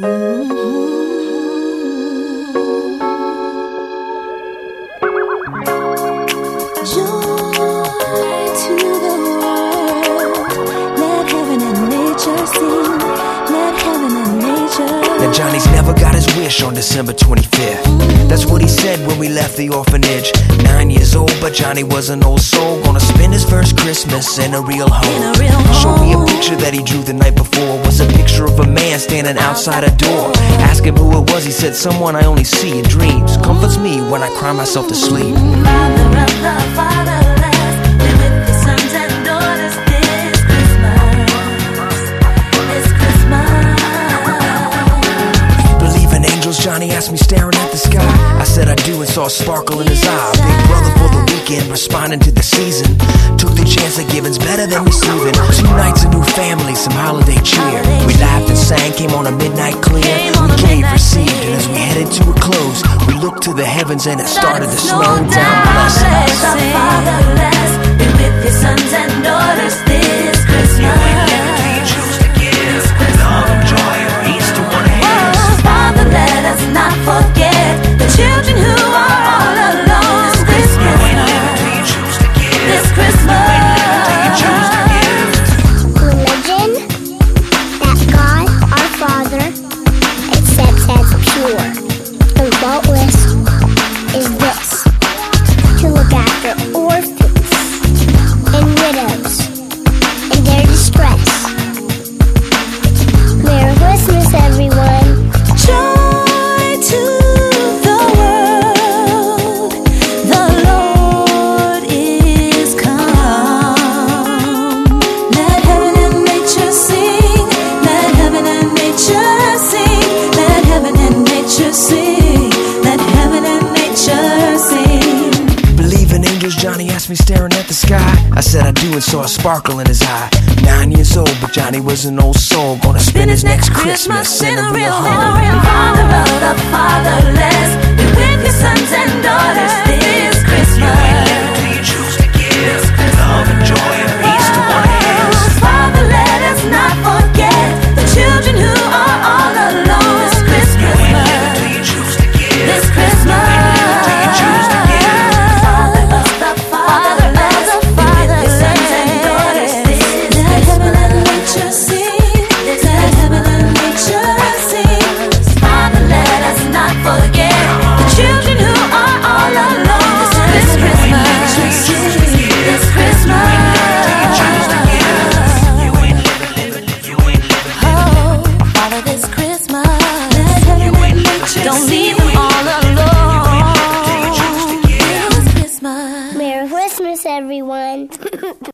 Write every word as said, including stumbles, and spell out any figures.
Now Johnny's never got his wish on December twenty-fifth. That's what he said when we left the orphanage. Nine years old, but Johnny was an old soul. Gonna spend his first Christmas in a real home. Showed me a picture that he drew the night before. Was a picture of a man standing outside a door. Asked him who it was, he said someone I only see in dreams. Comforts me when I cry myself to sleep. Father of the fatherless, be with your sons and daughters this Christmas. This Christmas. Believe in angels, Johnny asked me, staring at the sky. I said I do and saw a sparkle in his eye. Big brother for the weekend, responding to the season. Took the chance that giving's better than receiving. Two nights, a new family, some holiday cheer. We laughed and sang, came on a midnight clear. We gave, received, and as we headed to a close, we looked to the heavens and it started to slow down. Bless us. Fatherless, be with your sons and daughters this Christmas. Father, let us not forget the children who are all alone this Christmas. This Christmas. Religion that God, our Father, accepts as pure and faultless is this: to look after orphans and widows in their distress. Merry Christmas, everyone. Joy to the world, the Lord is come. Let heaven and nature sing, let heaven and nature sing, let heaven and nature sing, let heaven and nature sing. Believe in angels, Johnny asked me, staring at the sky. I said I do and saw a sparkle in his eye. Nine years old, but Johnny was an old soul. Gonna spend his next Christmas in a real home. Father of the fatherless, be with your sons and daughters this Christmas. Love and joy and peace to one hands. Father, let us not forget the children who are all alone this Christmas. This Christmas. Father of the fatherless, be with your sons and daughters this Christmas. Let heaven and nature sing, let heaven and nature sing. Father, let us not forget the children who are all alone this Christmas. This Christmas. Oh, Father, this Christmas. Don't leave them all alone. This Christmas. Merry Christmas, everyone.